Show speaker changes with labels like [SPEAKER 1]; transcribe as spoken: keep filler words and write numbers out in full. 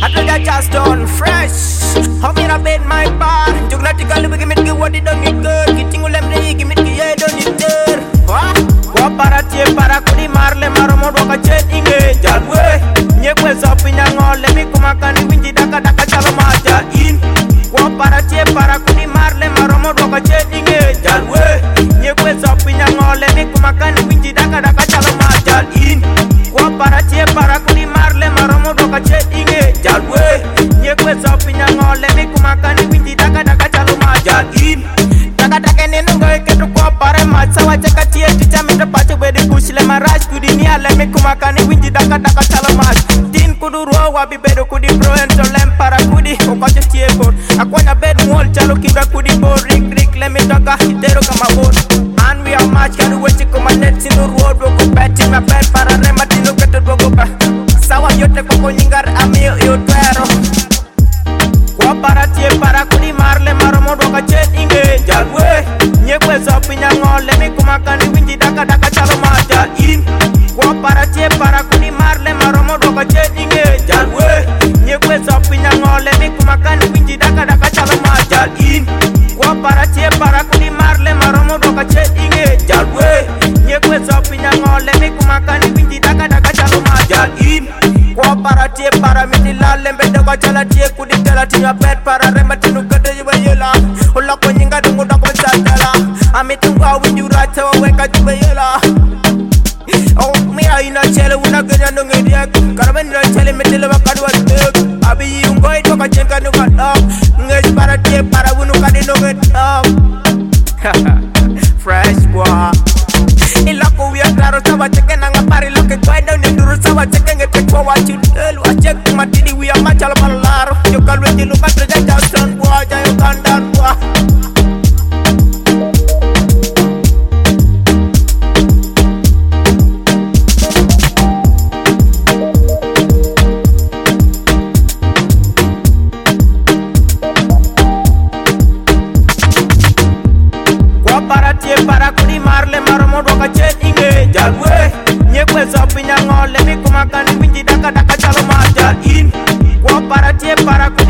[SPEAKER 1] I told you just done fresh. How me up in my bar? Jug not to call give me give what it don't need good. Getting all them give me give yeah don't need good. Wah, wah para tie para kudi marle maromo doka chet inge jalwe. Nyekwe sopinya ngole mi kumakani winji daka daka chalo maja in. Wah para tie para kudi marle maromo doka chet inge jalwe. Nyekwe sopinya ngole mi kumakani winji daka daka chalo maja in. Wah para tie para kudi marle maromo doka chet inge jalwe. Nyekwe sopinya ngole mi kumakani winji daka daka chalo maja in. Daka daka nene ngoe ketu kwa pare matsawa cheka tie ticha mita pache wedi kushile marash kudi ni ale mi kumakani winji daka daka chalo maja. Tin kudu ruo wabi bedo kudi bro ento lem para kudi ukoche tie bor. Akwanya bed wall chalo kibra kudi bor rik rik le mi toka hitero kama bor. And we are match kadu wechi kumanet sinu ruo dwoko beti ma bed para rema tinu ketu dwoko ba. Sawa yote koko nyingar amio yotwero. Kwa para tie para kudi marle maromo dwaka chet inge jalwe. Nyekwe sopinya ngole mi kumakani winji daka daka chalo maja in. Kwa para tie para kudi marle maromo dwaka chet inge jalwe. Nyekwe sopinya ngole mi kumakani winji daka daka chalo maja in. Kwa para tie para kudi marle maromo dwaka chet inge jalwe. Nyekwe sopinya ngole mi kumakani winji daka daka chalo maja in. Kwa para tie para miti la lembe doka chala tie kudi tela tinya pet para remba tinu kade yuwe yela. Ola kwa nyinga dungu dako chatela. Amitungwa winju rata wa weka juwe yela. Oh, mira ina chele una genya nungi diak. Karame nina chele metele wakadu wa tuk. Abi yungoi toka chenka nuka dog. Ngesh para tie para wunu kadi nungi dog. Fresh boy. Ilako wia klaro sawa cheke nanga pari loke kwa down ni duru sawa cheke ngete kwa wachudelu. Achek matidi wia machala malaro. Yokalwe jilu katreja jausan boy jayo kandan boy. Para tie para kudi marle maromo doka chet inge jalwe. Nyekwe sopinya ngole mi kumakani winji daka daka chalo maja in. Kwa para tie para